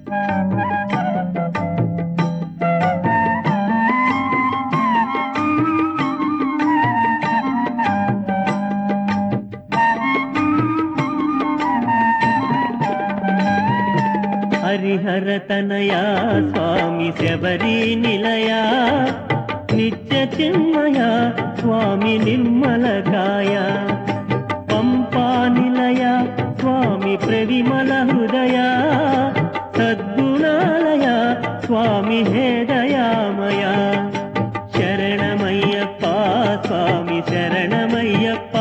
హరిహర తనయా స్వామి శబరి నిలయా నిత్య చిన్మయ స్వామి నిర్మలకాయ పంపా నిలయ స్వామి ప్రవిమల హృదయ సద్గుణాలయ స్వామి హేదయామయ శరణమయ్యప్ప స్వామి శరణమయ్యప్ప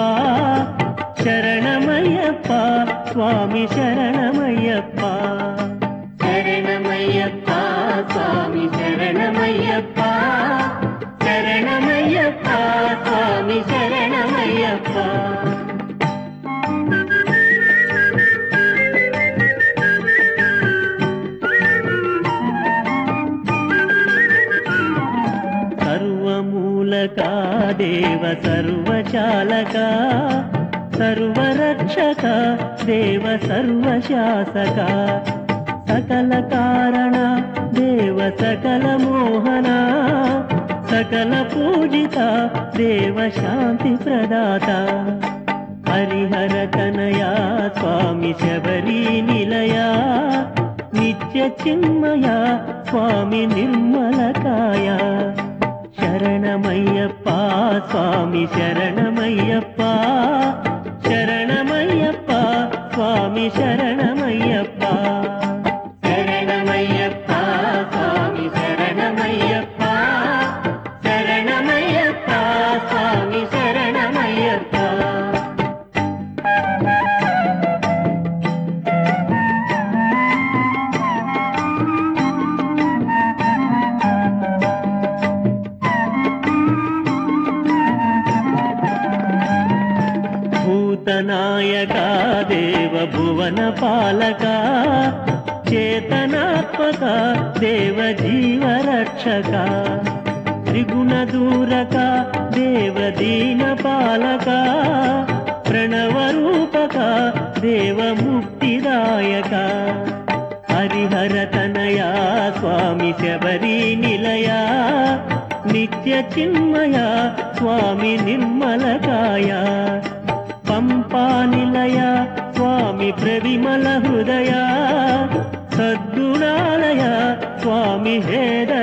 శరణమయ్యప్ప స్వామి శరణమయ్యప్ప శరణమయ్యప్ప స్వామి శరణమయ్యప్ప శరణమయ్యప్ప స్వామి శరణమయ్యప్ప సర్వమూలకా దేవ సర్వచాలకా సర్వరక్షక దేవ సర్వశాసక సకల కారణ దేవ సకల మోహన సకల పూజిత దేవ శాంతి ప్రదాత హరిహర తనయా స్వామి శబరి నిలయా నిత్య చిన్మయ స్వామి నిర్మలకాయ శరణమయ్యప్ప స్వామి శరణమయ్యప్ప శరణమయ్యప్ప స్వామి శరణమయ్యప్ప శరణమయ్యప్ప స్వామి శరణమయ్యప్ప శరణమయ్యప్ప స్వామి శరణమయ్యప్ప భూతనాయకా దేవ భువన పాలక చేతనాత్మక దేవ జీవరక్షక త్రిగుణ దూరక దేవ దీన పాలక ప్రణవరూపక దేవ ముక్తిదాయక హరిహర తనయా స్వామి శబరి నిలయా నిత్య చిన్మయ స్వామి నిర్మలకాయ పంపా నిలయ స్వామి ప్రవిమల హృదయ సద్గుణాలయ స్వామి హేద